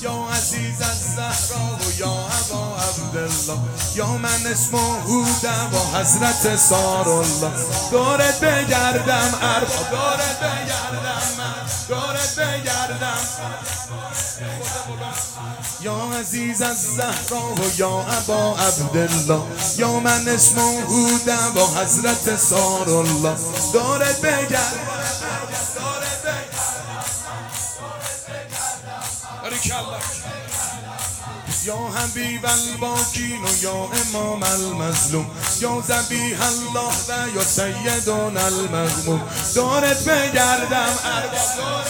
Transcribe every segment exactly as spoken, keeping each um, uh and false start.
یا عزیز از زهرا و یا ابا عبدالله، یا من اسم هودم و حضرت سارالله. دورت بگردم ارباب، دورت بگردم من، دورت بگردم یا عزیز از زهرا و یا ابا عبدالله، یا من اسم هودم و حضرت سارالله. دورت بگردم یا حبیب الباکین و یا امام المظلوم، یا ذبیح الله و یا سیدون المغموم. دورت بگردم ارباب،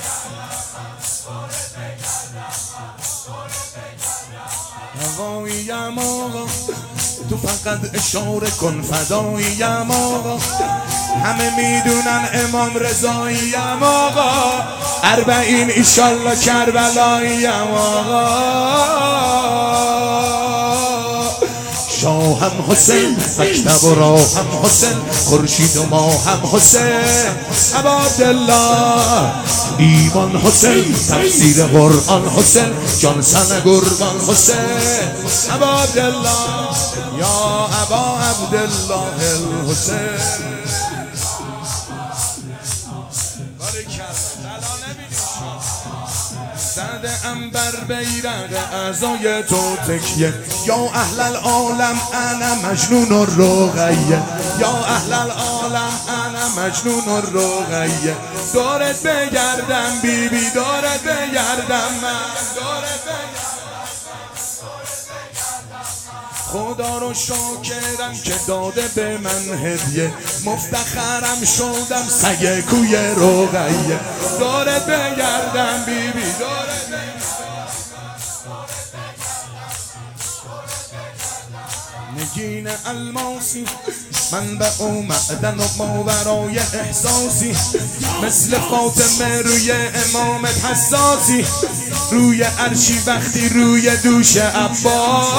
هواییم آقا تو فقط اشاره کن، فداییم آقا همه میدونن امام رضاییم آقا، اربعین ایشالله کربلاییم آقا. شاه هم حسین، مکتب و راه هم حسین، خورشید و ماه هم حسین، ابا عبدالله ایمان حسین، تفسیر قرآن حسین، جانسن قربان حسین، ابا عبدالله یا ابا عبدالله الحسین. زرد انبر بیرق اعضای تو تکیه، یا اهل العالم انا مجنون الرقیه، یا اهل العالم انا مجنون الرقیه. دورت بگردم بی بی، دورت بگردم من، دورت بگردم. خدا رو شاکرم که داده به من هدیه، مفتخرم شدم سگ کوی رقیه. دورت بگردم بی بی، دورت نگین الماسی، منبع و معدن و ماورای احساسی، مثل فاطمه روی امامت حساسی، روی عرشی وقتی روی دوش عباسی.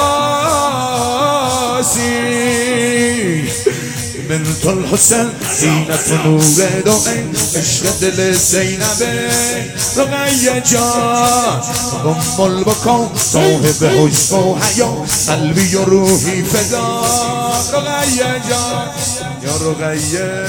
بنت الحسین زینت و نور دو عین، عشق دل زینبه رقیه جان، ام البکا صاحب حسن و حیا، قلبی و روحی فدا رقیه جان یا رقیه.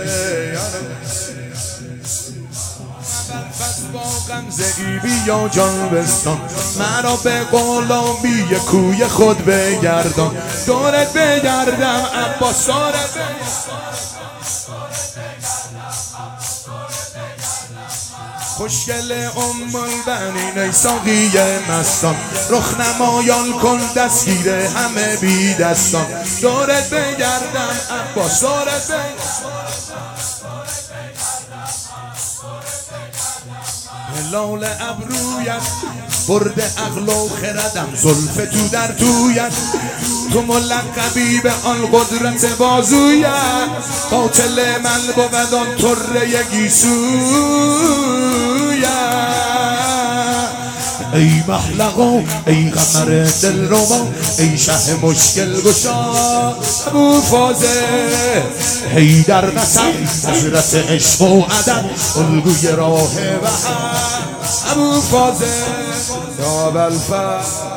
با غمزه ای بیا جان بستان، مرا به غلامی کوی خود بگردان. دورت بگردم عباس، دورت خوشگل ام البنین ای ساقی مستان، رخ نمایان کن دستگیر همه بی دستان. دورت بگردم عباس، دورت بگردم هلال ابرویت، برد عقل و خردم زلف تو در تویت، تو ملقبی به آن قدرت بازویت، قاتل من بود آن طره گیسویت. ای محلقا ای قمر دل ربا، ای شه مشکل گشا ابو فاضل، حیدر نسب حضرت عشق و ادب، الگوی راه بحر ابو فاضل یا ابوالفضل.